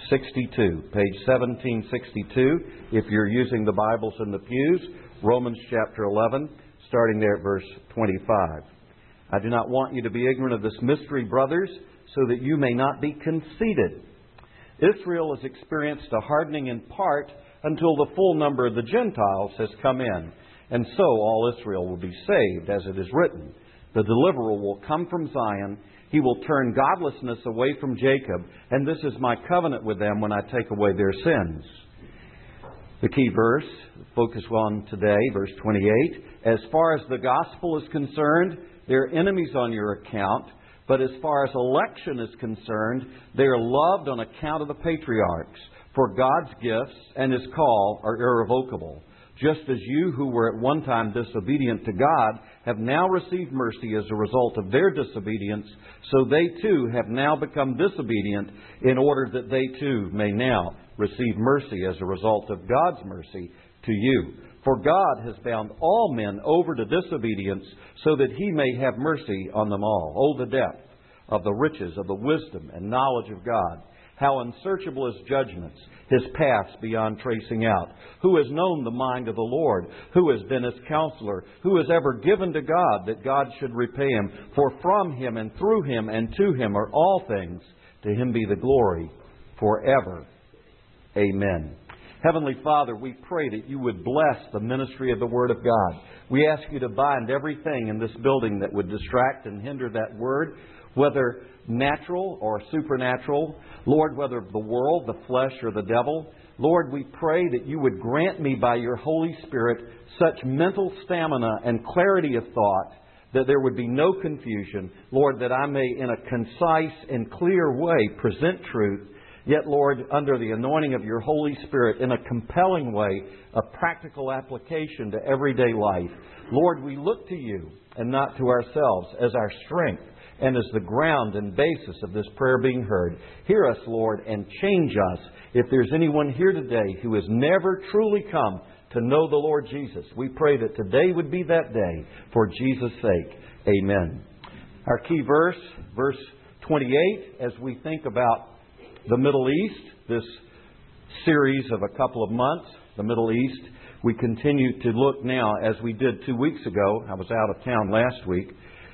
62. Page 1762, if you're using the Bibles in the pews, Romans chapter 11, starting there at verse 25. I do not want you to be ignorant of this mystery, brothers, so that you may not be conceited. Israel has experienced a hardening in part until the full number of the Gentiles has come in. And so all Israel will be saved, as it is written. The deliverer will come from Zion. He will turn godlessness away from Jacob. And this is my covenant with them when I take away their sins. The key verse, focus on today, verse 28. As far as the gospel is concerned, they are enemies on your account. But as far as election is concerned, they are loved on account of the patriarchs. For God's gifts and His call are irrevocable. Just as you who were at one time disobedient to God have now received mercy as a result of their disobedience, so they too have now become disobedient in order that they too may now receive mercy as a result of God's mercy to you. For God has bound all men over to disobedience so that He may have mercy on them all. Oh, the depth of the riches of the wisdom and knowledge of God! How unsearchable His judgments, His paths beyond tracing out. Who has known the mind of the Lord? Who has been His counselor? Who has ever given to God that God should repay him? For from Him and through Him and to Him are all things. To Him be the glory forever. Amen. Heavenly Father, we pray that You would bless the ministry of the Word of God. We ask You to bind everything in this building that would distract and hinder that Word, whether natural or supernatural. Lord, whether the world, the flesh, or the devil. Lord, we pray that You would grant me by Your Holy Spirit such mental stamina and clarity of thought that there would be no confusion. Lord, that I may in a concise and clear way present truth. Yet, Lord, under the anointing of Your Holy Spirit, in a compelling way, a practical application to everyday life. Lord, we look to You and not to ourselves as our strength and as the ground and basis of this prayer being heard. Hear us, Lord, and change us. If there's anyone here today who has never truly come to know the Lord Jesus, we pray that today would be that day for Jesus' sake. Amen. Our key verse, verse 28, as we think about the Middle East, this series of a couple of months, the Middle East, we continue to look now, as we did 2 weeks ago. I was out of town last week.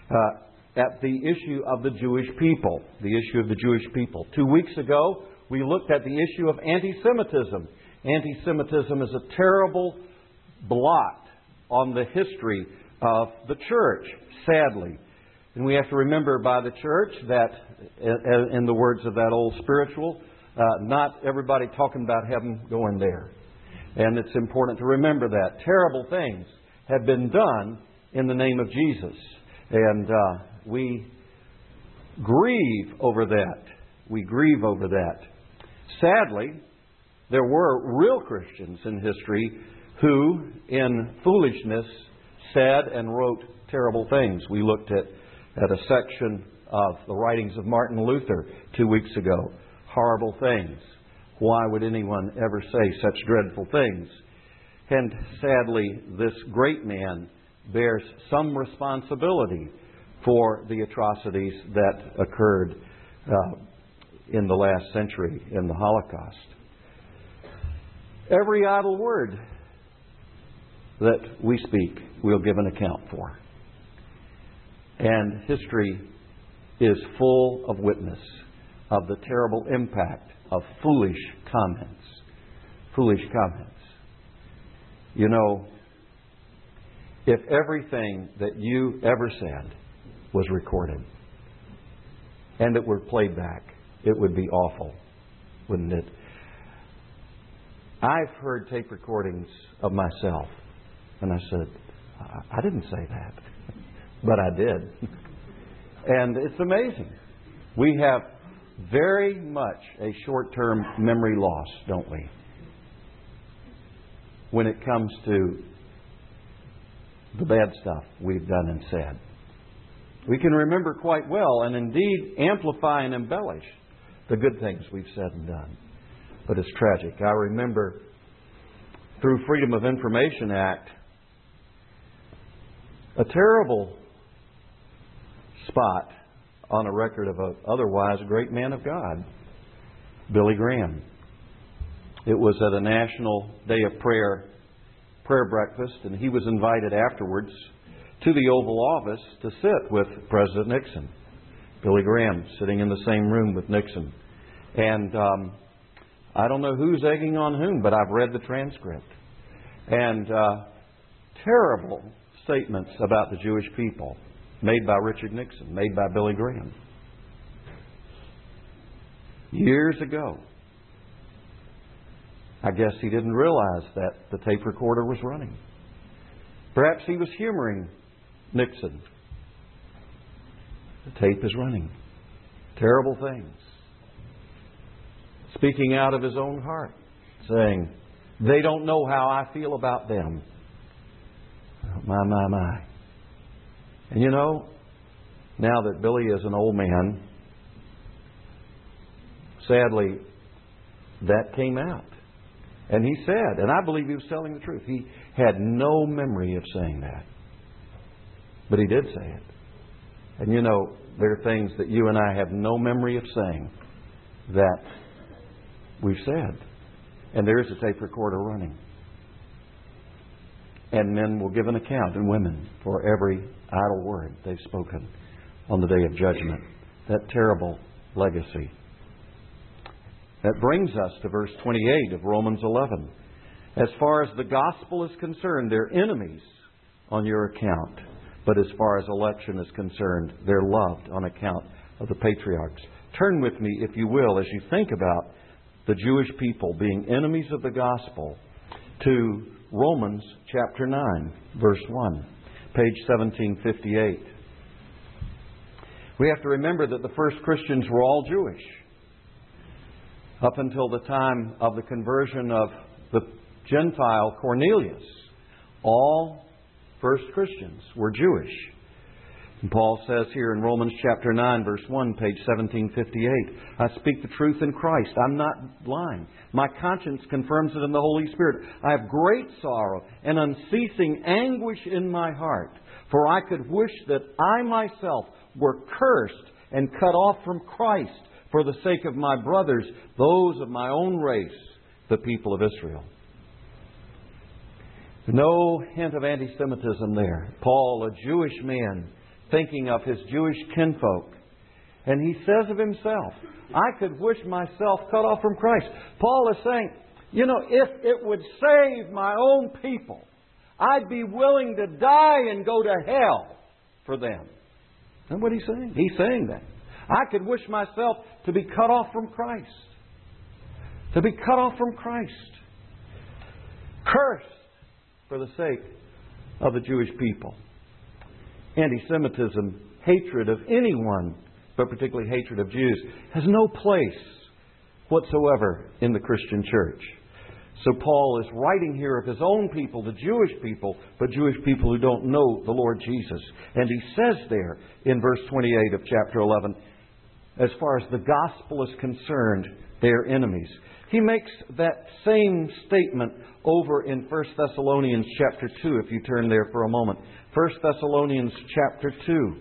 At the issue of the Jewish people. The issue of the Jewish people. 2 weeks ago, we looked at the issue of anti-Semitism. Anti-Semitism is a terrible blot on the history of the church, sadly. And we have to remember by the church that, in the words of that old spiritual, not everybody talking about heaven going there. And it's important to remember that. Terrible things have been done in the name of Jesus. And we grieve over that. We grieve over that. Sadly, there were real Christians in history who, in foolishness, said and wrote terrible things. We looked at a section of the writings of Martin Luther 2 weeks ago. Horrible things. Why would anyone ever say such dreadful things? And sadly, this great man bears some responsibility for the atrocities that occurred in the last century in the Holocaust. Every idle word that we speak, we'll give an account for. And history is full of witness of the terrible impact of foolish comments. Foolish comments. You know, if everything that you ever said was recorded and it were played back, it would be awful, wouldn't it? I've heard tape recordings of myself, and I said, I didn't say that, but I did. And it's amazing. We have very much a short-term memory loss, don't we? When it comes to the bad stuff we've done and said. We can remember quite well and indeed amplify and embellish the good things we've said and done. But it's tragic. I remember through Freedom of Information Act, a terrible spot on a record of an otherwise great man of God. Billy Graham. It was at a National Day of Prayer breakfast, and he was invited afterwards to the Oval Office to sit with President Nixon. Billy Graham sitting in the same room with Nixon. And I don't know who's egging on whom, but I've read the transcript. And terrible statements about the Jewish people made by Richard Nixon, made by Billy Graham. Years ago. I guess he didn't realize that the tape recorder was running. Perhaps he was humoring Nixon. The tape is running. Terrible things. Speaking out of his own heart, saying, they don't know how I feel about them. My. And you know, now that Billy is an old man, sadly, that came out. And he said, and I believe he was telling the truth, he had no memory of saying that. But he did say it. And you know, there are things that you and I have no memory of saying that we've said. And there is a tape recorder running. And men will give an account, and women, for every idle word they've spoken on the day of judgment. That terrible legacy. That brings us to verse 28 of Romans 11. As far as the gospel is concerned, they're enemies on your account. But as far as election is concerned, they're loved on account of the patriarchs. Turn with me, if you will, as you think about the Jewish people being enemies of the gospel, to Romans chapter 9, verse 1, page 1758. We have to remember that the first Christians were all Jewish. Up until the time of the conversion of the Gentile Cornelius, all first Christians were Jewish. And Paul says here in Romans chapter 9, verse 1, page 1758, I speak the truth in Christ. I'm not lying. My conscience confirms it in the Holy Spirit. I have great sorrow and unceasing anguish in my heart, for I could wish that I myself were cursed and cut off from Christ for the sake of my brothers, those of my own race, the people of Israel. No hint of anti-Semitism there. Paul, a Jewish man, thinking of his Jewish kinfolk. And he says of himself, I could wish myself cut off from Christ. Paul is saying, you know, if it would save my own people, I'd be willing to die and go to hell for them. That's what he's saying. He's saying that. I could wish myself to be cut off from Christ. To be cut off from Christ. Cursed for the sake of the Jewish people. Anti-Semitism, hatred of anyone, but particularly hatred of Jews, has no place whatsoever in the Christian church. So Paul is writing here of his own people, the Jewish people, but Jewish people who don't know the Lord Jesus. And he says there in verse 28 of chapter 11, as far as the gospel is concerned, they are enemies. He makes that same statement over in 1 Thessalonians chapter 2, if you turn there for a moment. 1 Thessalonians chapter 2,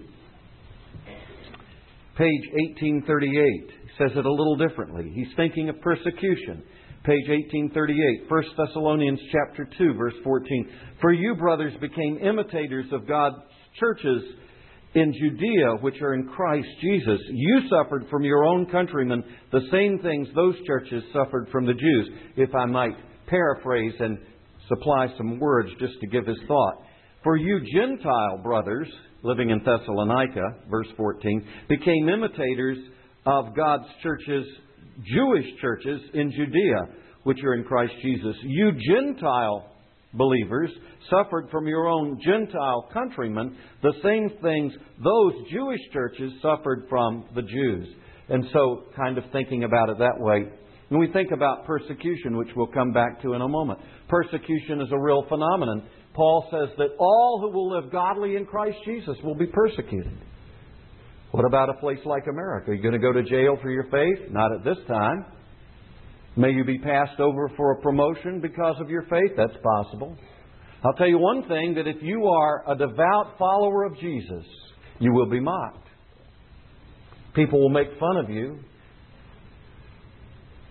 page 1838. He says it a little differently. He's thinking of persecution. Page 1838, 1 Thessalonians chapter 2, verse 14. For you, brothers, became imitators of God's churches in Judea, which are in Christ Jesus. You suffered from your own countrymen the same things those churches suffered from the Jews. If I might paraphrase and supply some words just to give his thought. For you Gentile brothers, living in Thessalonica, verse 14, became imitators of God's churches, Jewish churches in Judea, which are in Christ Jesus. You Gentile believers suffered from your own Gentile countrymen the same things those Jewish churches suffered from the Jews. And so, kind of thinking about it that way, when we think about persecution, which we'll come back to in a moment, persecution is a real phenomenon. Paul says that all who will live godly in Christ Jesus will be persecuted. What about a place like America? Are you going to go to jail for your faith? Not at this time. May you be passed over for a promotion because of your faith? That's possible. I'll tell you one thing, that if you are a devout follower of Jesus, you will be mocked. People will make fun of you.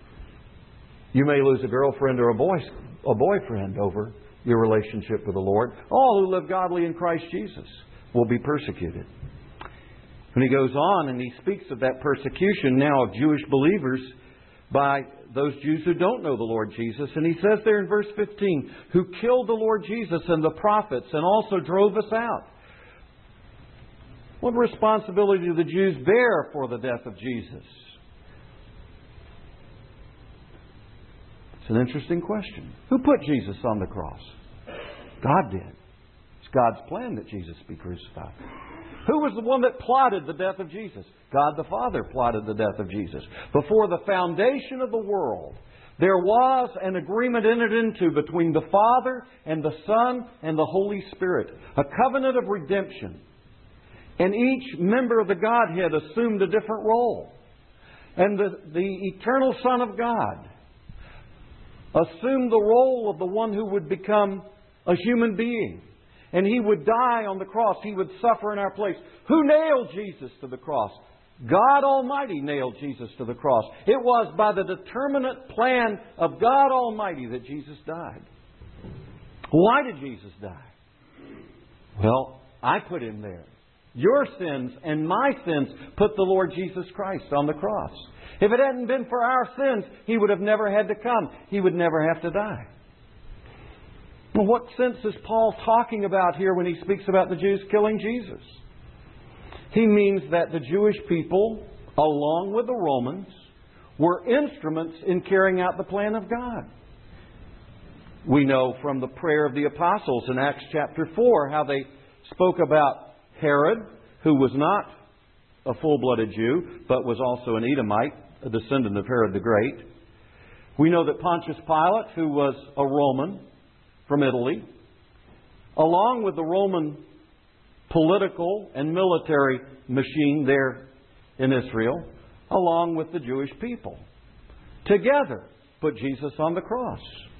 You may lose a girlfriend or a boyfriend over your relationship with the Lord. All who live godly in Christ Jesus will be persecuted. And he goes on and he speaks of that persecution now of Jewish believers by those Jews who don't know the Lord Jesus. And he says there in verse 15, who killed the Lord Jesus and the prophets and also drove us out. What responsibility do the Jews bear for the death of Jesus? It's an interesting question. Who put Jesus on the cross? God did. It's God's plan that Jesus be crucified. Who was the one that plotted the death of Jesus? God the Father plotted the death of Jesus. Before the foundation of the world, there was an agreement entered into between the Father and the Son and the Holy Spirit. A covenant of redemption. And each member of the Godhead assumed a different role. And the eternal Son of God assumed the role of the one who would become a human being. And He would die on the cross. He would suffer in our place. Who nailed Jesus to the cross? God Almighty nailed Jesus to the cross. It was by the determinate plan of God Almighty that Jesus died. Why did Jesus die? Well, I put Him there. Your sins and my sins put the Lord Jesus Christ on the cross. If it hadn't been for our sins, He would have never had to come. He would never have to die. Well, what sense is Paul talking about here when he speaks about the Jews killing Jesus? He means that the Jewish people, along with the Romans, were instruments in carrying out the plan of God. We know from the prayer of the apostles in Acts chapter 4 how they spoke about Herod, who was not a full-blooded Jew, but was also an Edomite, a descendant of Herod the Great. We know that Pontius Pilate, who was a Roman from Italy, along with the Roman political and military machine there in Israel, along with the Jewish people, together put Jesus on the cross.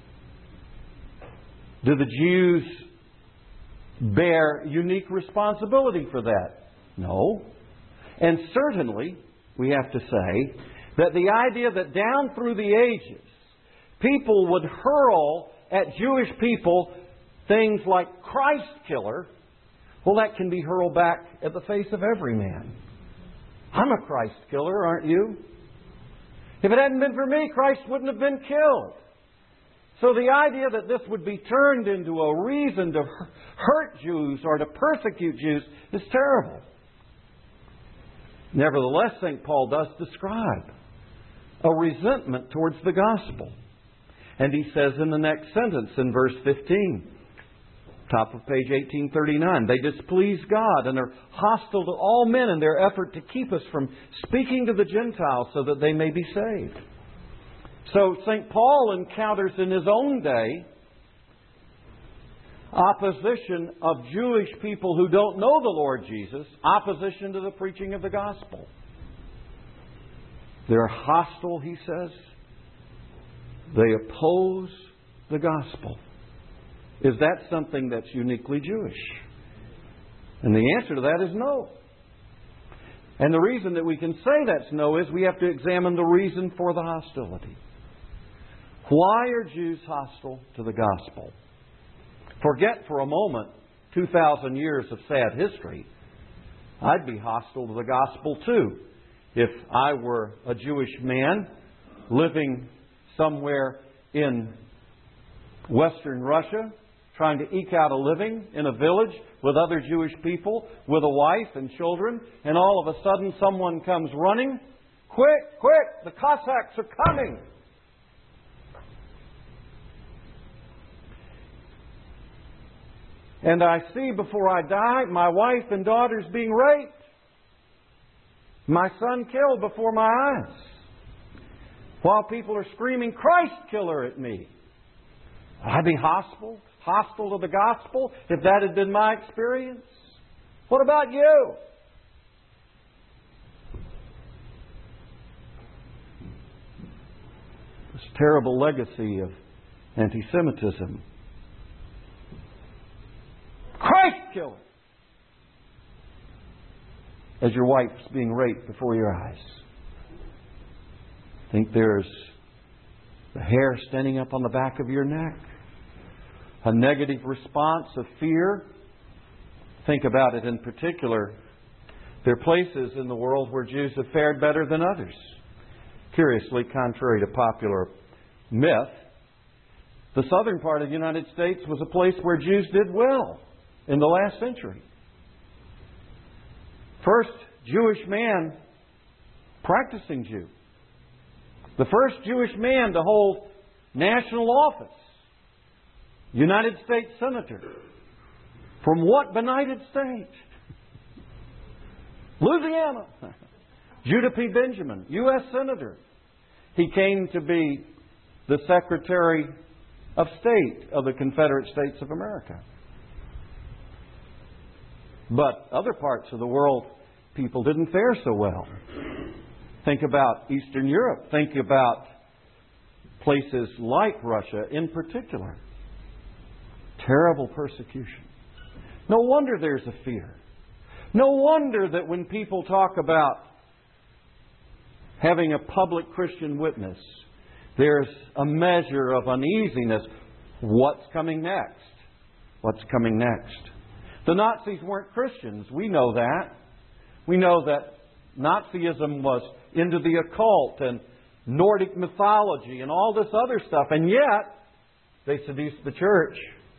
Do the Jews bear unique responsibility for that? No. And certainly, we have to say that the idea that down through the ages, people would hurl at Jewish people things like Christ killer, well, that can be hurled back at the face of every man. I'm a Christ killer, aren't you? If it hadn't been for me, Christ wouldn't have been killed. So the idea that this would be turned into a reason to hurt Jews or to persecute Jews is terrible. Nevertheless, St. Paul does describe a resentment towards the gospel. And he says in the next sentence, in verse 15, top of page 1839, they displease God and are hostile to all men in their effort to keep us from speaking to the Gentiles so that they may be saved. So St. Paul encounters in his own day opposition of Jewish people who don't know the Lord Jesus, opposition to the preaching of the gospel. They're hostile, he says. They oppose the gospel. Is that something that's uniquely Jewish? And the answer to that is no. And the reason that we can say that's no is we have to examine the reason for the hostility. Why are Jews hostile to the gospel? Forget for a moment 2,000 years of sad history. I'd be hostile to the gospel too if I were a Jewish man living somewhere in Western Russia, trying to eke out a living in a village with other Jewish people, with a wife and children, and all of a sudden someone comes running. Quick, quick, the Cossacks are coming. And I see before I die my wife and daughters being raped. My son killed before my eyes. While people are screaming, Christ killer at me. I'd be hostile to the gospel if that had been my experience. What about you? This terrible legacy of anti-Semitism. Christ killer! As your wife's being raped before your eyes. I think there's The hair standing up on the back of your neck. A negative response of fear. Think about it in particular. There are places in the world where Jews have fared better than others. Curiously, contrary to popular myth, the southern part of the United States was a place where Jews did well in the last century. First Jewish man practicing Jew. The first Jewish man to hold national office. United States Senator. From what benighted state? Louisiana. Judah P. Benjamin, U.S. Senator. He came to be the Secretary of State of the Confederate States of America. But other parts of the world, people didn't fare so well. Think about Eastern Europe. Think about places like Russia in particular. Terrible persecution. No wonder there's a fear. No wonder that when people talk about having a public Christian witness, there's a measure of uneasiness. What's coming next? What's coming next? The Nazis weren't Christians. We know that. We know that Nazism was into the occult and Nordic mythology and all this other stuff. And yet, they seduced the church.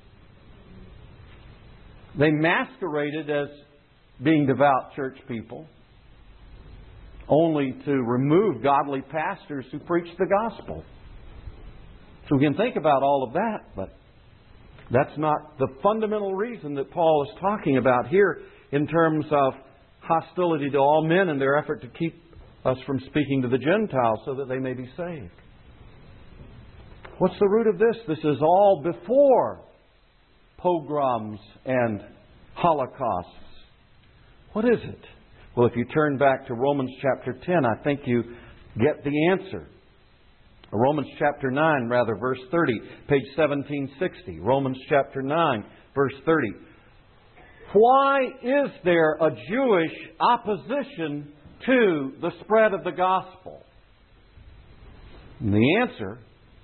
They masqueraded as being devout church people, only to remove godly pastors who preach the gospel. So we can think about all of that, but that's not the fundamental reason that Paul is talking about here in terms of hostility to all men and their effort to keep us from speaking to the Gentiles so that they may be saved. What's the root of this? This is all before pogroms and holocausts. What is it? Well, if you turn back to Romans chapter 10, I think you get the answer. Romans chapter 9, verse 30, page 1760. Romans chapter 9, verse 30. Why is there a Jewish opposition to the spread of the gospel? And the answer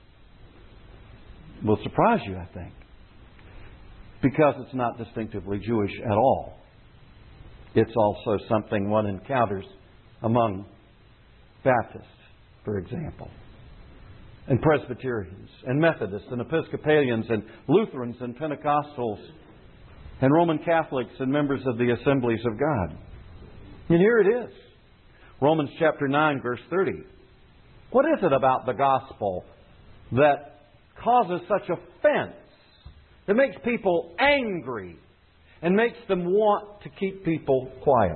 will surprise you, I think. Because it's not distinctively Jewish at all. It's also something one encounters among Baptists, for example, and Presbyterians, and Methodists, and Episcopalians, and Lutherans, and Pentecostals, and Roman Catholics, and members of the Assemblies of God. And here it is. Romans chapter 9, verse 30. What is it about the gospel that causes such offense, that makes people angry, and makes them want to keep people quiet?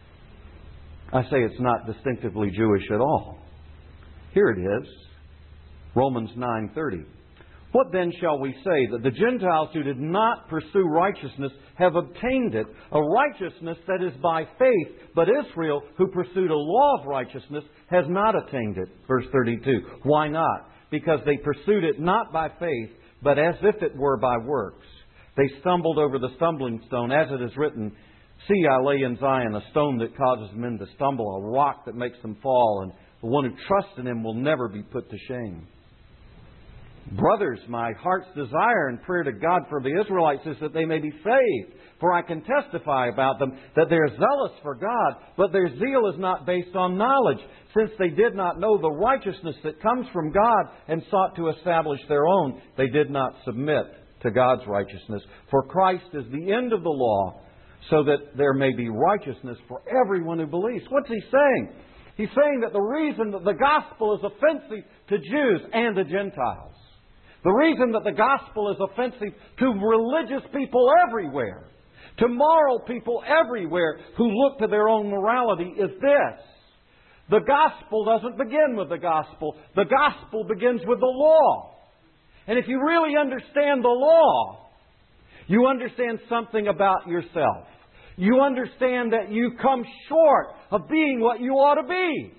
I say it's not distinctively Jewish at all. Here it is. Romans 9:30. What then shall we say? That the Gentiles who did not pursue righteousness have obtained it, a righteousness that is by faith, but Israel, who pursued a law of righteousness, has not attained it. Verse 32. Why not? Because they pursued it not by faith, but as if it were by works. They stumbled over the stumbling stone, as it is written, See, I lay in Zion a stone that causes men to stumble, a rock that makes them fall, and the one who trusts in Him will never be put to shame. Brothers, my heart's desire and prayer to God for the Israelites is that they may be saved. For I can testify about them that they are zealous for God, but their zeal is not based on knowledge, since they did not know the righteousness that comes from God and sought to establish their own. They did not submit to God's righteousness. For Christ is the end of the law, so that there may be righteousness for everyone who believes. What's he saying? He's saying that the reason that the gospel is offensive to Jews and to Gentiles, the reason that the gospel is offensive to religious people everywhere, to moral people everywhere who look to their own morality, is this. The gospel doesn't begin with the gospel. The gospel begins with the law. And if you really understand the law, you understand something about yourself. You understand that you come short of being what you ought to be.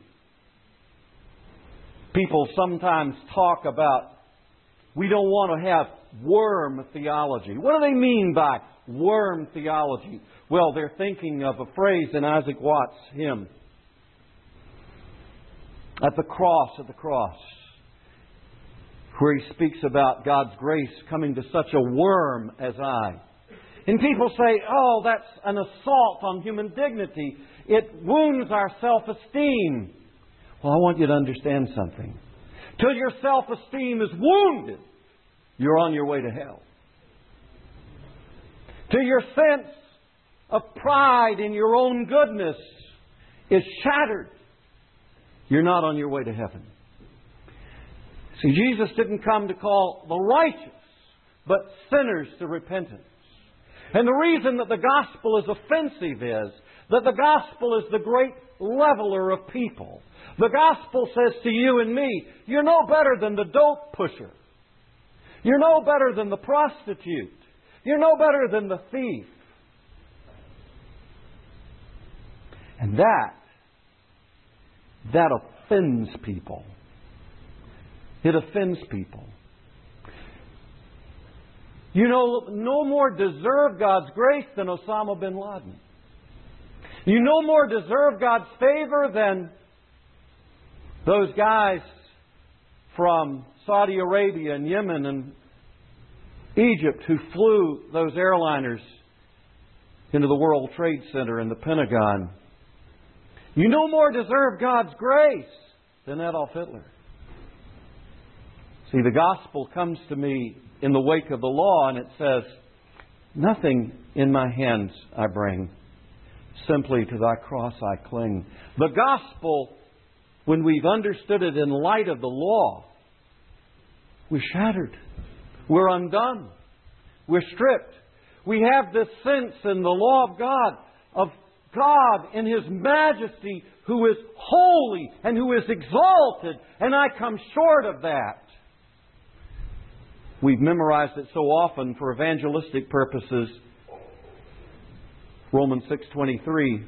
People sometimes talk about, we don't want to have worm theology. What do they mean by worm theology? Well, they're thinking of a phrase in Isaac Watts' hymn, At the cross, where he speaks about God's grace coming to such a worm as I. And people say, oh, that's an assault on human dignity. It wounds our self-esteem. Well, I want you to understand something. Till your self-esteem is wounded, you're on your way to hell. Till your sense of pride in your own goodness is shattered, you're not on your way to heaven. See, Jesus didn't come to call the righteous, but sinners to repentance. And the reason that the gospel is offensive is that the gospel is the great leveler of people. The gospel says to you and me, you're no better than the dope pusher. You're no better than the prostitute. You're no better than the thief. And that offends people. It offends people. You no more deserve God's grace than Osama bin Laden. You no more deserve God's favor than those guys from Saudi Arabia and Yemen and Egypt who flew those airliners into the World Trade Center and the Pentagon. You no more deserve God's grace than Adolf Hitler. See, the gospel comes to me in the wake of the law, and it says, nothing in my hands I bring, simply to thy cross I cling. The gospel, when we've understood it in light of the law, we're shattered. We're undone. We're stripped. We have this sense in the law of God in His majesty, who is holy and who is exalted, and I come short of that. We've memorized it so often for evangelistic purposes. Romans 6:23.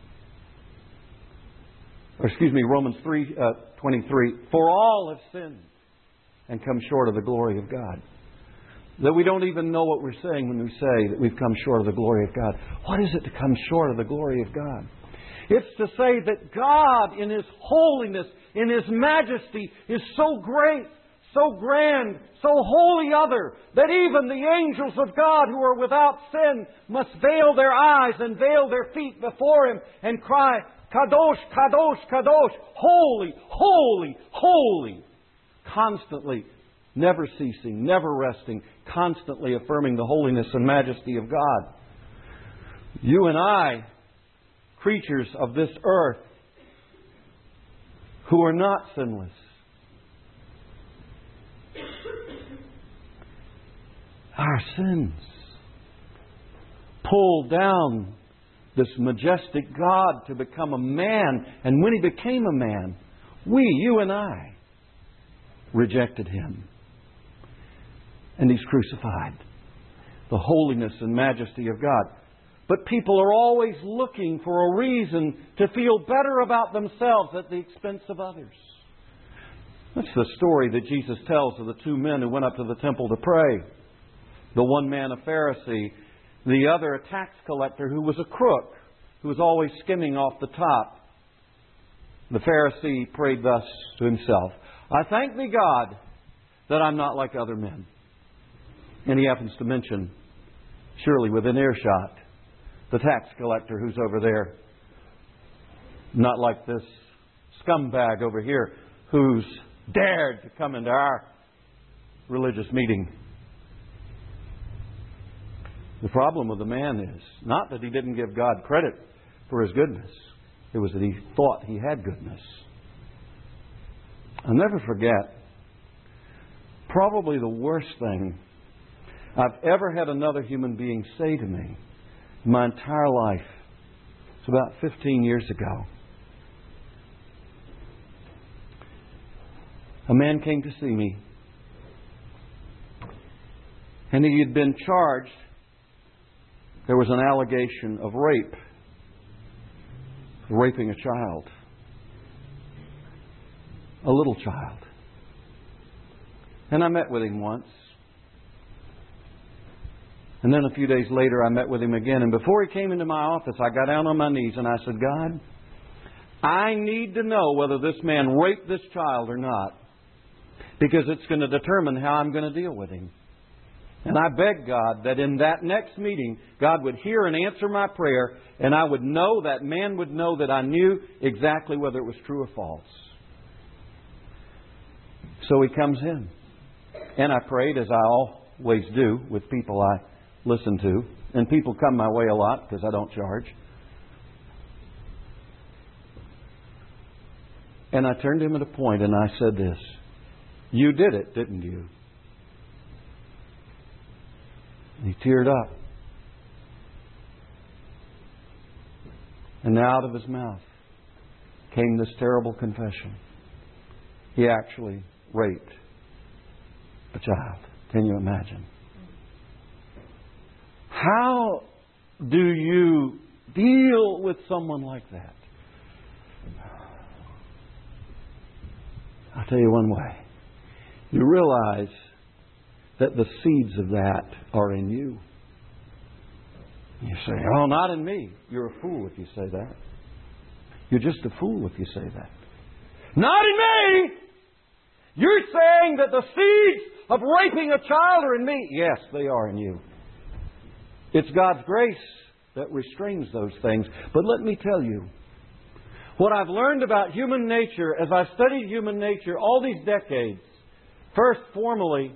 Romans 3:23. For all have sinned and come short of the glory of God. That we don't even know what we're saying when we say that we've come short of the glory of God. What is it to come short of the glory of God? It's to say that God in His holiness, in His majesty, is so great, so grand, so wholly other, that even the angels of God who are without sin must veil their eyes and veil their feet before Him and cry, Kadosh, Kadosh, Kadosh, holy, holy, holy. Constantly, never ceasing, never resting, constantly affirming the holiness and majesty of God. You and I, creatures of this earth, who are not sinless, our sins pulled down this majestic God to become a man. And when He became a man, you and I, rejected Him. And He's crucified. The holiness and majesty of God. But people are always looking for a reason to feel better about themselves at the expense of others. That's the story that Jesus tells of the two men who went up to the temple to pray. The one man a Pharisee, the other a tax collector who was a crook, who was always skimming off the top. The Pharisee prayed thus to himself, I thank Thee, God, that I'm not like other men. And he happens to mention, surely within earshot, the tax collector who's over there. Not like this scumbag over here who's dared to come into our religious meeting. The problem with the man is not that he didn't give God credit for his goodness. It was that he thought he had goodness. I'll never forget, probably the worst thing I've ever had another human being say to me in my entire life. It's about 15 years ago. A man came to see me, and he had been charged. There was an allegation of rape, raping a child, a little child. And I met with him once. And then a few days later I met with him again. And before he came into my office, I got down on my knees and I said, God, I need to know whether this man raped this child or not. because it's going to determine how I'm going to deal with him. And I beg God that in that next meeting, God would hear and answer my prayer, and I would know, that man would know, that I knew exactly whether it was true or false. So he comes in. And I prayed, as I always do with people I listen to. And people come my way a lot because I don't charge. And I turned him at a point and I said this: "You did it, didn't you?" And he teared up. And out of his mouth came this terrible confession. He actually raped a child. Can you imagine? How do you deal with someone like that? I'll tell you one way. You realize that the seeds of that are in you. You say, "Oh, not in me." You're a fool if you say that. You're just a fool if you say that. Not in me! You're saying that the seeds of raping a child are in me. Yes, they are in you. It's God's grace that restrains those things. But let me tell you, what I've learned about human nature as I've studied human nature all these decades, first formally,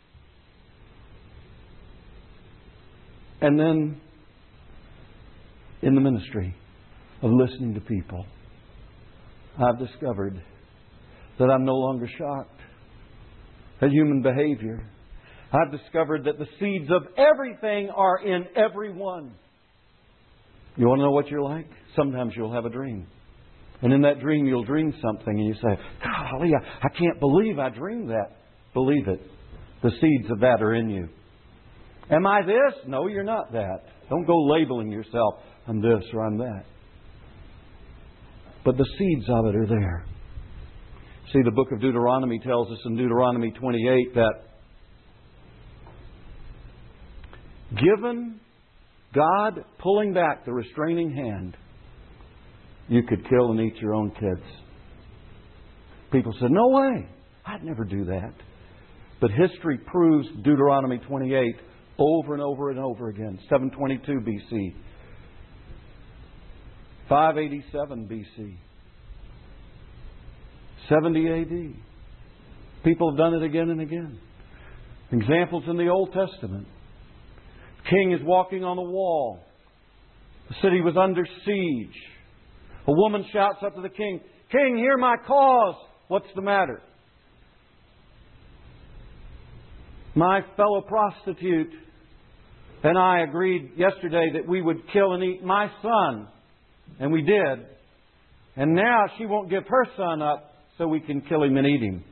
and then in the ministry of listening to people, I've discovered that I'm no longer shocked at human behavior. I've discovered that the seeds of everything are in everyone. You want to know what you're like? Sometimes you'll have a dream. And in that dream you'll dream something and you say, "Golly, I can't believe I dreamed that." Believe it. The seeds of that are in you. Am I this? No, you're not that. Don't go labeling yourself, "I'm this" or "I'm that." But the seeds of it are there. See, the book of Deuteronomy tells us in Deuteronomy 28 that given God pulling back the restraining hand, you could kill and eat your own kids. People said, "No way. I'd never do that." But history proves Deuteronomy 28 over and over and over again. 722 BC. 587 BC. 70 AD. People have done it again and again. Examples in the Old Testament. King is walking on the wall. The city was under siege. A woman shouts up to the king, "King, hear my cause." What's the matter? "My fellow prostitute and I agreed yesterday that we would kill and eat my son. And we did. And now she won't give her son up so we can kill him and eat him."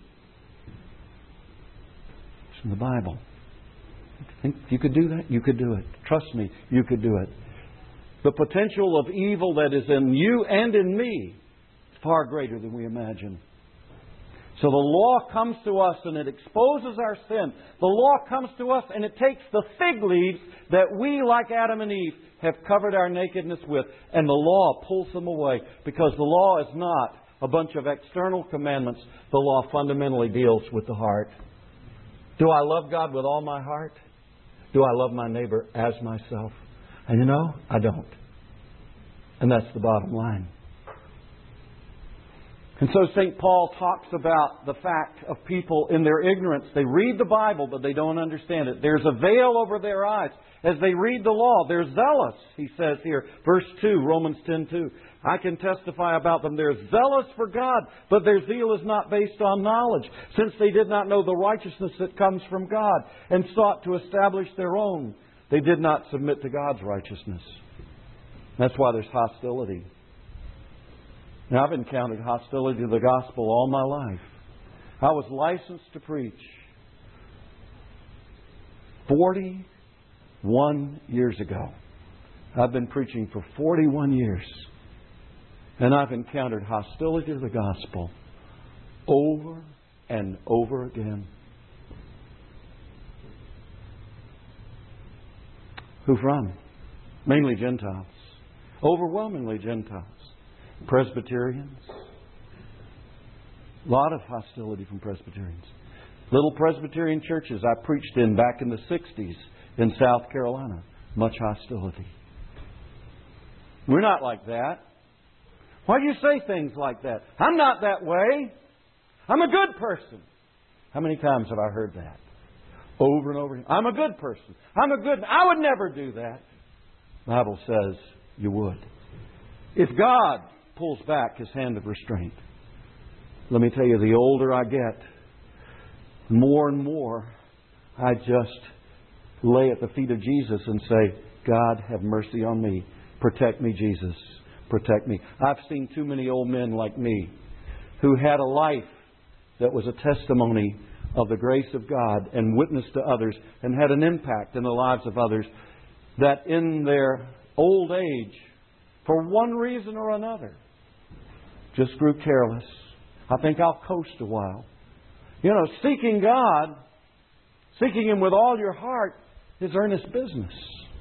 It's from the Bible. You think you could do that? You could do it. Trust me, you could do it. The potential of evil that is in you and in me is far greater than we imagine. So the law comes to us and it exposes our sin. The law comes to us and it takes the fig leaves that we, like Adam and Eve, have covered our nakedness with, and the law pulls them away, because the law is not a bunch of external commandments. The law fundamentally deals with the heart. Do I love God with all my heart? Do I love my neighbor as myself? And you know, I don't. And that's the bottom line. And so St. Paul talks about the fact of people in their ignorance. They read the Bible, but they don't understand it. There's a veil over their eyes. As they read the law, they're zealous, he says here. Verse 2, Romans 10:2. I can testify about them. They're zealous for God, but their zeal is not based on knowledge, since they did not know the righteousness that comes from God and sought to establish their own. They did not submit to God's righteousness. That's why there's hostility. Now, I've encountered hostility to the gospel all my life. I was licensed to preach 41 years ago. I've been preaching for 41 years. And I've encountered hostility to the gospel over and over again. Who from? Mainly Gentiles. Overwhelmingly Gentiles. Presbyterians. A lot of hostility from Presbyterians. Little Presbyterian churches I preached in back in the 60s in South Carolina. Much hostility. We're not like that. Why do you say things like that? I'm not that way. I'm a good person. How many times have I heard that? Over and over again. I'm a good person. I would never do that. The Bible says you would. If God pulls back His hand of restraint, let me tell you, the older I get, more and more I just lay at the feet of Jesus and say, God, have mercy on me. Protect me, Jesus. Protect me. I've seen too many old men like me who had a life that was a testimony of the grace of God and witnessed to others and had an impact in the lives of others, that in their old age, for one reason or another, just grew careless. I think I'll coast a while. You know, seeking God, seeking Him with all your heart, is earnest business.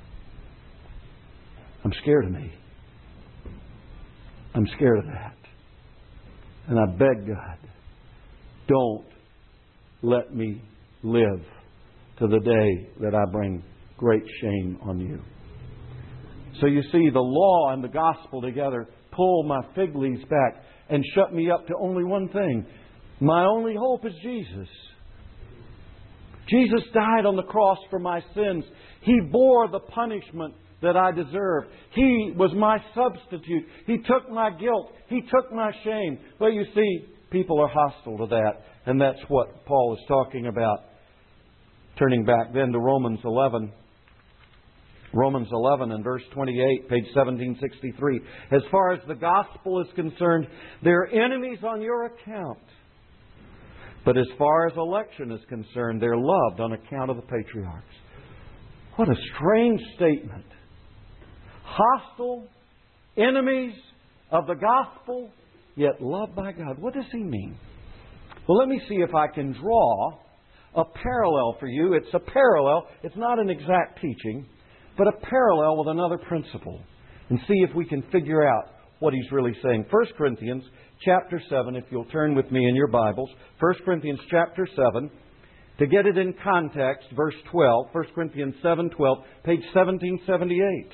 I'm scared of me. I'm scared of that. And I beg God, don't let me live to the day that I bring great shame on you. So you see, the law and the gospel together pull my fig leaves back and shut me up to only one thing. My only hope is Jesus. Jesus died on the cross for my sins. He bore the punishment that I deserved. He was my substitute. He took my guilt. He took my shame. But you see, people are hostile to that. And that's what Paul is talking about. Turning back then to Romans 11. Romans 11 and verse 28, page 1763. As far as the gospel is concerned, they're enemies on your account. But as far as election is concerned, they're loved on account of the patriarchs. What a strange statement. Hostile, enemies of the gospel, yet loved by God. What does He mean? Well, let me see if I can draw a parallel for you. It's a parallel. It's not an exact teaching, but a parallel with another principle. And see if we can figure out what he's really saying. 1 Corinthians chapter 7, if you'll turn with me in your Bibles. 1 Corinthians chapter 7. To get it in context, verse 12. 1 Corinthians 7:12, page 1778.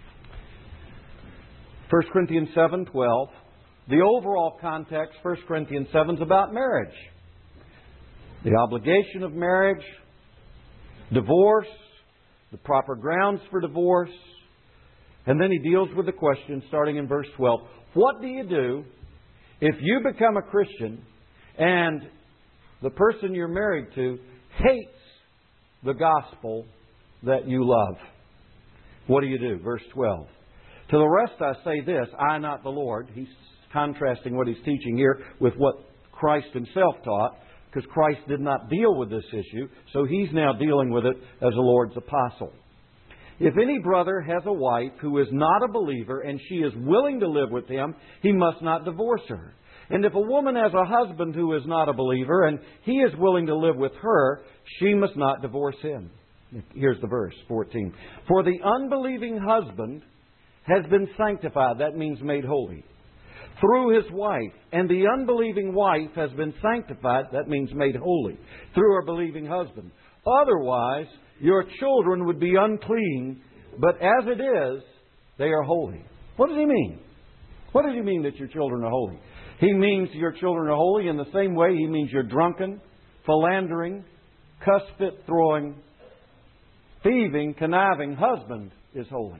1 Corinthians 7:12. The overall context, 1 Corinthians 7, is about marriage. The obligation of marriage, divorce, the proper grounds for divorce. And then he deals with the question, starting in verse 12. What do you do if you become a Christian and the person you're married to hates the gospel that you love? What do you do? Verse 12. To the rest I say this, I, not the Lord. He's contrasting what he's teaching here with what Christ Himself taught, because Christ did not deal with this issue, so he's now dealing with it as the Lord's apostle. If any brother has a wife who is not a believer and she is willing to live with him, he must not divorce her. And if a woman has a husband who is not a believer and he is willing to live with her, she must not divorce him. Here's the verse, 14. For the unbelieving husband has been sanctified, that means made holy, through his wife. And the unbelieving wife has been sanctified, that means made holy, through her believing husband. Otherwise, your children would be unclean, but as it is, they are holy. What does he mean? What does he mean that your children are holy? He means your children are holy in the same way he means your drunken, philandering, cuss-fit throwing, thieving, conniving husband is holy.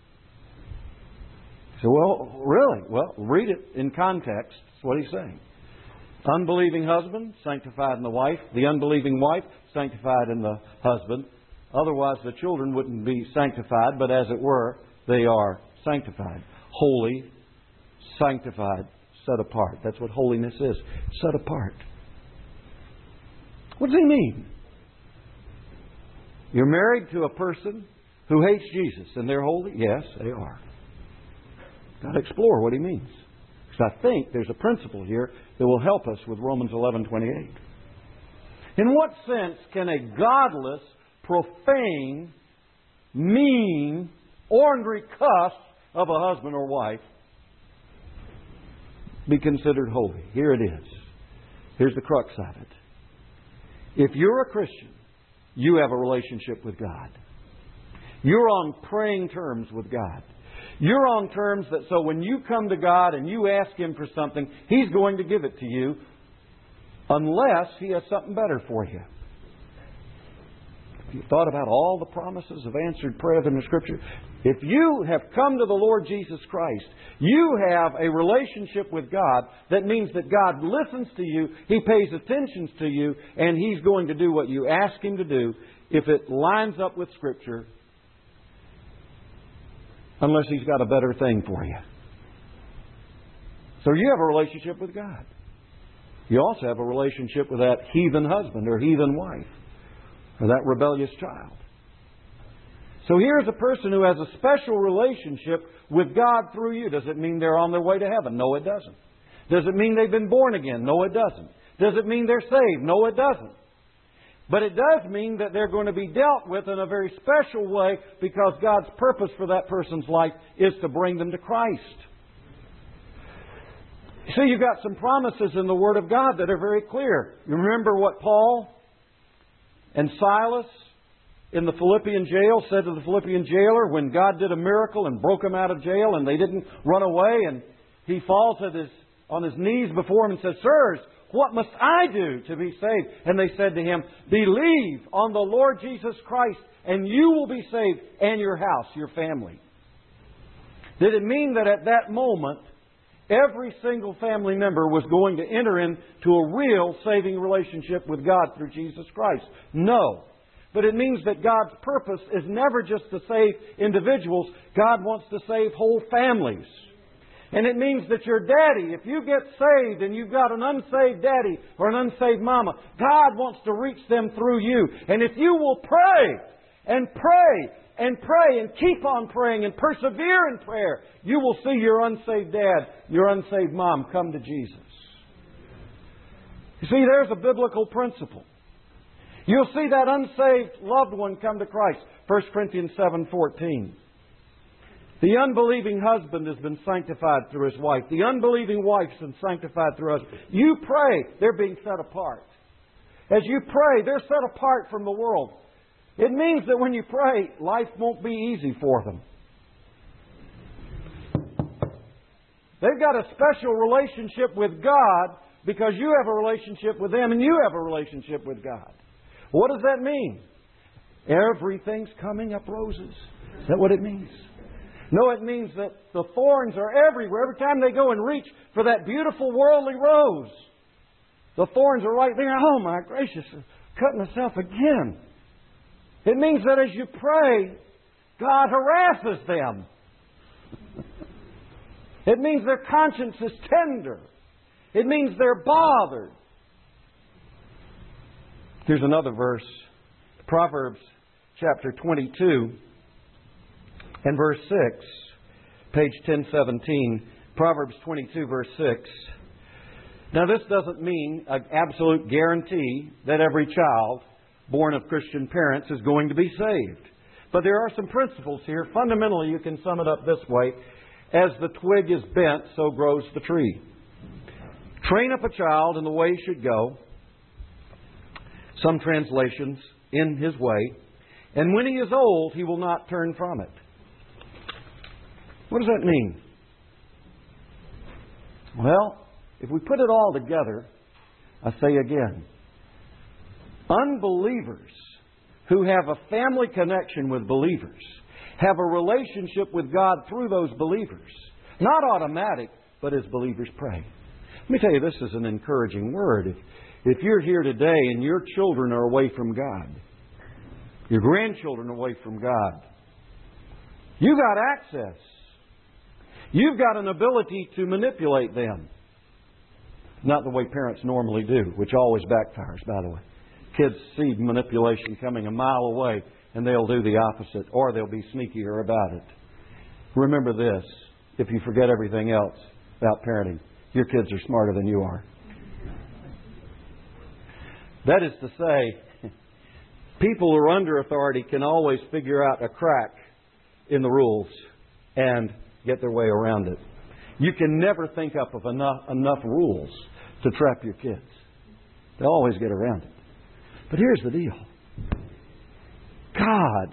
So, well, really? Well, read it in context. That's what he's saying. Unbelieving husband, sanctified in the wife. The unbelieving wife, sanctified in the husband. Otherwise, the children wouldn't be sanctified, but as it were, they are sanctified. Holy, sanctified, set apart. That's what holiness is. Set apart. What does he mean? You're married to a person who hates Jesus, and they're holy? Yes, they are. Got to explore what he means. Because I think there's a principle here that will help us with Romans 11:28. In what sense can a godless, profane, mean, ornery cuss of a husband or wife be considered holy? Here it is. Here's the crux of it. If you're a Christian, you have a relationship with God. You're on praying terms with God. You're on terms that so when you come to God and you ask Him for something, He's going to give it to you unless He has something better for you. If you thought about all the promises of answered prayer in the Scripture, if you have come to the Lord Jesus Christ, you have a relationship with God that means that God listens to you, He pays attention to you, and He's going to do what you ask Him to do if it lines up with Scripture, unless He's got a better thing for you. So you have a relationship with God. You also have a relationship with that heathen husband or heathen wife or that rebellious child. So here's a person who has a special relationship with God through you. Does it mean they're on their way to heaven? No, it doesn't. Does it mean they've been born again? No, it doesn't. Does it mean they're saved? No, it doesn't. But it does mean that they're going to be dealt with in a very special way because God's purpose for that person's life is to bring them to Christ. See, you've got some promises in the Word of God that are very clear. You remember what Paul and Silas in the Philippian jail said to the Philippian jailer when God did a miracle and broke them out of jail and they didn't run away, and he falls on his knees before him and says, "Sirs, what must I do to be saved?" And they said to him, "Believe on the Lord Jesus Christ and you will be saved and your house, your family." Did it mean that at that moment every single family member was going to enter into a real saving relationship with God through Jesus Christ? No. But it means that God's purpose is never just to save individuals. God wants to save whole families. And it means that your daddy, if you get saved and you've got an unsaved daddy or an unsaved mama, God wants to reach them through you. And if you will pray and pray and pray and keep on praying and persevere in prayer, you will see your unsaved dad, your unsaved mom come to Jesus. You see, there's a biblical principle. You'll see that unsaved loved one come to Christ. 1 Corinthians 7:14. The unbelieving husband has been sanctified through his wife. The unbelieving wife's been sanctified through us. You pray, they're being set apart. As you pray, they're set apart from the world. It means that when you pray, life won't be easy for them. They've got a special relationship with God because you have a relationship with them and you have a relationship with God. What does that mean? Everything's coming up roses. Is that what it means? No, it means that the thorns are everywhere. Every time they go and reach for that beautiful worldly rose, the thorns are right there. Oh my gracious, I'm cutting myself again. It means that as you pray, God harasses them. It means their conscience is tender. It means they're bothered. Here's another verse. Proverbs chapter 22 and verse 6. Page 1017. Proverbs 22 verse 6. Now this doesn't mean an absolute guarantee that every child born of Christian parents is going to be saved. But there are some principles here. Fundamentally, you can sum it up this way. As the twig is bent, so grows the tree. Train up a child in the way he should go. Some translations, in his way. And when he is old, he will not turn from it. What does that mean? Well, if we put it all together, I say again, unbelievers who have a family connection with believers have a relationship with God through those believers. Not automatic, but as believers pray. Let me tell you, this is an encouraging word. If you're here today and your children are away from God, your grandchildren are away from God, you've got access. You've got an ability to manipulate them. Not the way parents normally do, which always backfires, by the way. Kids see manipulation coming a mile away, and they'll do the opposite, or they'll be sneakier about it. Remember this, if you forget everything else about parenting, your kids are smarter than you are. That is to say, people who are under authority can always figure out a crack in the rules and get their way around it. You can never think up of enough rules to trap your kids. They always get around it. But here's the deal. God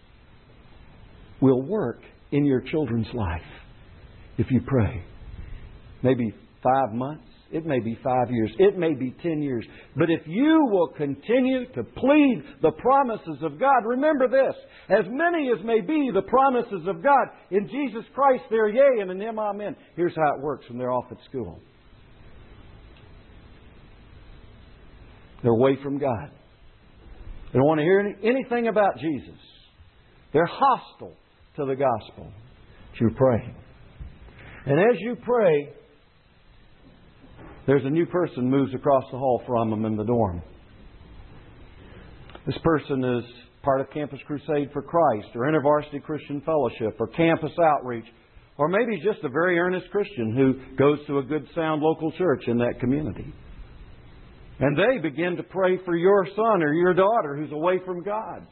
will work in your children's life if you pray. Maybe 5 months. It may be 5 years. It may be 10 years. But if you will continue to plead the promises of God, remember this. As many as may be the promises of God, in Jesus Christ they're yea, and in Him amen. Here's how it works when they're off at school. They're away from God. They don't want to hear anything about Jesus. They're hostile to the gospel. But you pray. And as you pray, there's a new person moves across the hall from them in the dorm. This person is part of Campus Crusade for Christ, or InterVarsity Christian Fellowship, or Campus Outreach, or maybe just a very earnest Christian who goes to a good, sound local church in that community. And they begin to pray for your son or your daughter who's away from God.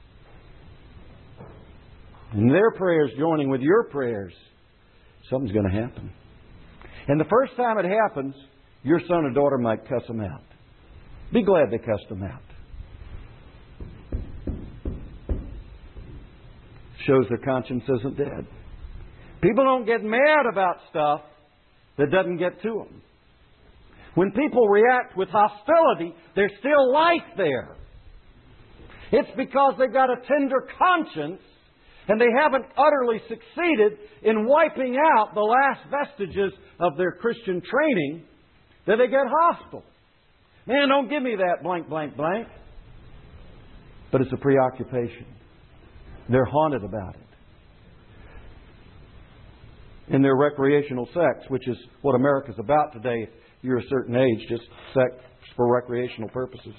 And their prayers joining with your prayers, something's going to happen. And the first time it happens, your son or daughter might cuss them out. Be glad they cussed them out. Shows their conscience isn't dead. People don't get mad about stuff that doesn't get to them. When people react with hostility, there's still life there. It's because they've got a tender conscience and they haven't utterly succeeded in wiping out the last vestiges of their Christian training that they get hostile. Man, don't give me that blank, blank, blank. But it's a preoccupation. They're haunted about it. In their recreational sex, which is what America's about today, if you're a certain age, just sex for recreational purposes.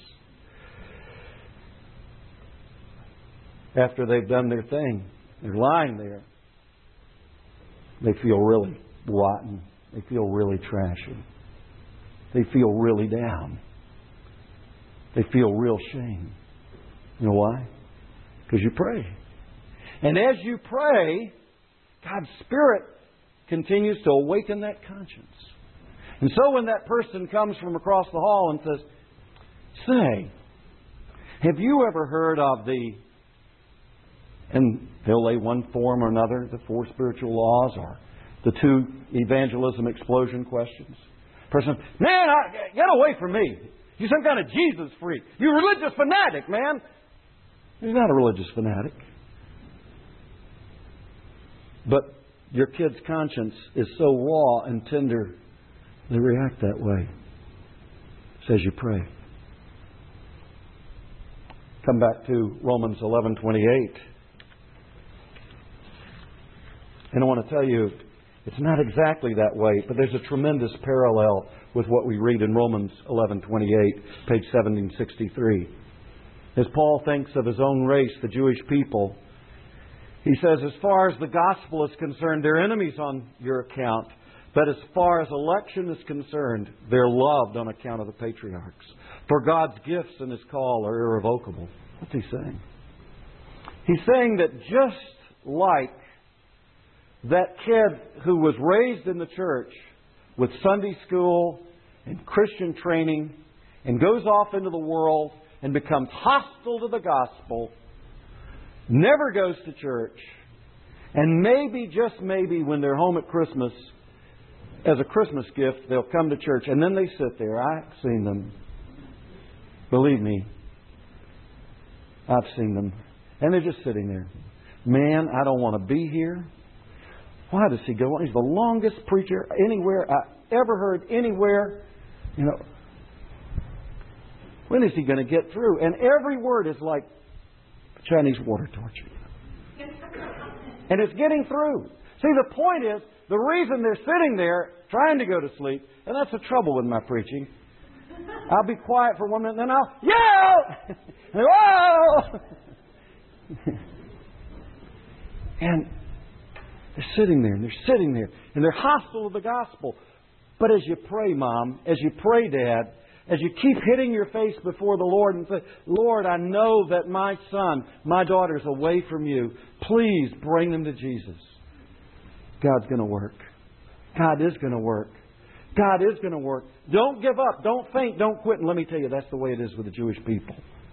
After they've done their thing, they're lying there. They feel really rotten. They feel really trashy. They feel really down. They feel real shame. You know why? Because you pray. And as you pray, God's Spirit continues to awaken that conscience. And so when that person comes from across the hall and says, "Say, have you ever heard of the..." And they'll lay one form or another, the 4 spiritual laws or the 2 evangelism explosion questions. Person, "Man, get away from me. You're some kind of Jesus freak. You're a religious fanatic, man." He's not a religious fanatic. But your kid's conscience is so raw and tender, they react that way. Says you pray. Come back to Romans 11:28. And I want to tell you, it's not exactly that way, but there's a tremendous parallel with what we read in Romans 11:28, page 1763. As Paul thinks of his own race, the Jewish people, he says, as far as the gospel is concerned, they're enemies on your account. But as far as election is concerned, they're loved on account of the patriarchs. For God's gifts and His call are irrevocable. What's he saying? He's saying that just like that kid who was raised in the church with Sunday school and Christian training and goes off into the world and becomes hostile to the gospel, never goes to church, and maybe, just maybe, when they're home at Christmas, as a Christmas gift, they'll come to church and then they sit there. I've seen them. Believe me, I've seen them. And they're just sitting there. Man, I don't want to be here. Why does he go on? He's the longest preacher anywhere I ever heard anywhere. You know, when is he going to get through? And every word is like Chinese water torture. And it's getting through. See, the point is, the reason they're sitting there trying to go to sleep, and that's the trouble with my preaching. I'll be quiet for 1 minute, and then I'll yell! Whoa! And they're sitting there, and they're sitting there, and they're hostile to the gospel. But as you pray, Mom, as you pray, Dad, as you keep hitting your face before the Lord and say, "Lord, I know that my son, my daughter's away from you. Please bring them to Jesus." God's going to work. God is going to work. God is going to work. Don't give up. Don't faint. Don't quit. And let me tell you, that's the way it is with the Jewish people.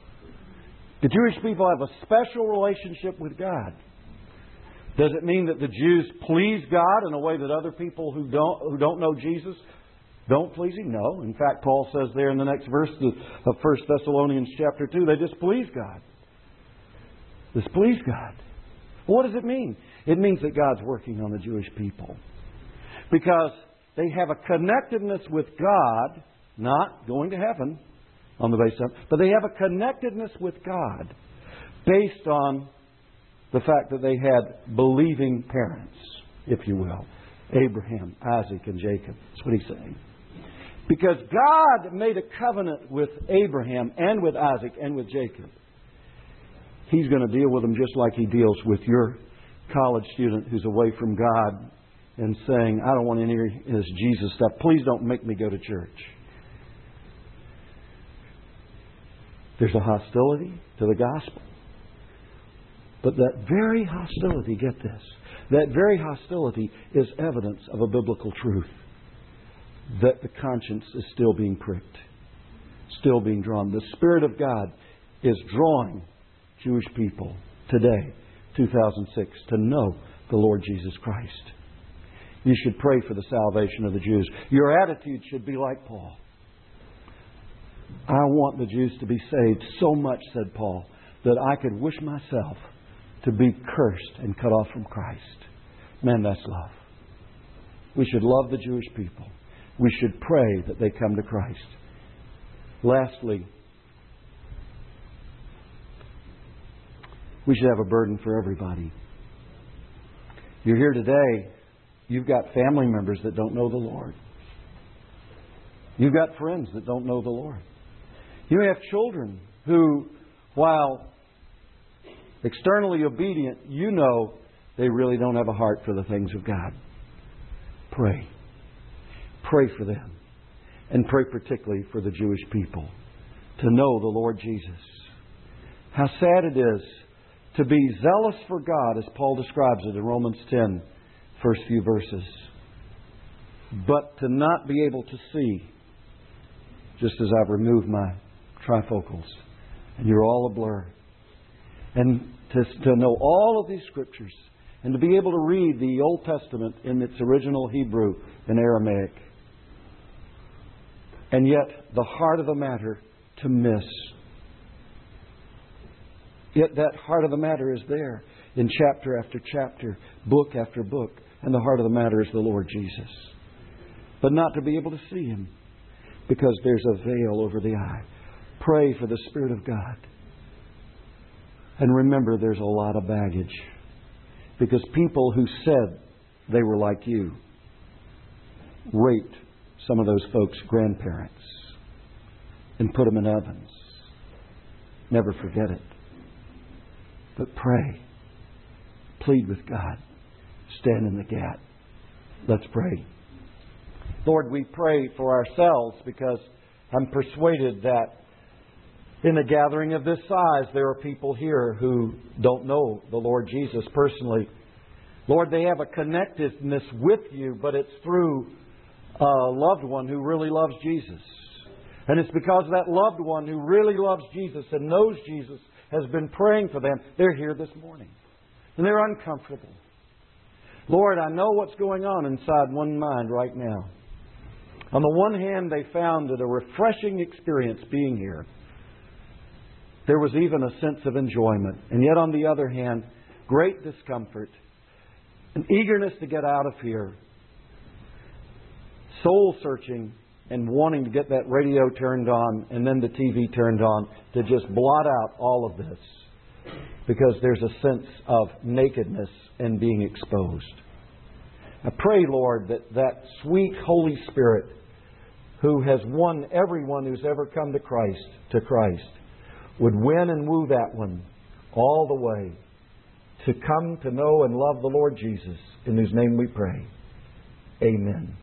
The Jewish people have a special relationship with God. Does it mean that the Jews please God in a way that other people who don't know Jesus don't please Him? No. In fact, Paul says there in the next verse of 1 Thessalonians chapter 2, they displease God. Displease God. What does it mean? It means that God's working on the Jewish people. Because they have a connectedness with God, not going to heaven on the basis of, but they have a connectedness with God based on the fact that they had believing parents, if you will. Abraham, Isaac, and Jacob. That's what he's saying. Because God made a covenant with Abraham and with Isaac and with Jacob. He's going to deal with them just like He deals with your college student who's away from God and saying, I don't want any of this Jesus stuff. Please don't make me go to church. There's a hostility to the gospel. But that very hostility, get this, that very hostility is evidence of a biblical truth. That the conscience is still being pricked, still being drawn. The Spirit of God is drawing Jewish people today, 2006, to know the Lord Jesus Christ. You should pray for the salvation of the Jews. Your attitude should be like Paul. I want the Jews to be saved so much, said Paul, that I could wish myself to be cursed and cut off from Christ. Man, that's love. We should love the Jewish people. We should pray that they come to Christ. Lastly, we should have a burden for everybody. You're here today. You've got family members that don't know the Lord. You've got friends that don't know the Lord. You have children who, while externally obedient, you know they really don't have a heart for the things of God. Pray. Pray for them. And pray particularly for the Jewish people to know the Lord Jesus. How sad it is to be zealous for God, as Paul describes it in Romans 10, first few verses, but to not be able to see, just as I've removed my trifocals, and you're all a blur. And to know all of these Scriptures, and to be able to read the Old Testament in its original Hebrew and Aramaic, and yet the heart of the matter to miss. Yet that heart of the matter is there in chapter after chapter, book after book, and the heart of the matter is the Lord Jesus. But not to be able to see Him because there's a veil over the eye. Pray for the Spirit of God. And remember, there's a lot of baggage. Because people who said they were like you raped some of those folks' grandparents and put them in ovens. Never forget it. But pray. Plead with God. Stand in the gap. Let's pray. Lord, we pray for ourselves because I'm persuaded that in a gathering of this size, there are people here who don't know the Lord Jesus personally. Lord, they have a connectedness with You, but it's through a loved one who really loves Jesus. And it's because that loved one who really loves Jesus and knows Jesus has been praying for them. They're here this morning. And they're uncomfortable. Lord, I know what's going on inside one mind right now. On the one hand, they found it a refreshing experience being here. There was even a sense of enjoyment. And yet on the other hand, great discomfort. An eagerness to get out of here. Soul searching and wanting to get that radio turned on and then the TV turned on to just blot out all of this. Because there's a sense of nakedness and being exposed. I pray, Lord, that sweet Holy Spirit who has won everyone who's ever come to Christ, would win and woo that one all the way to come to know and love the Lord Jesus, in whose name we pray. Amen.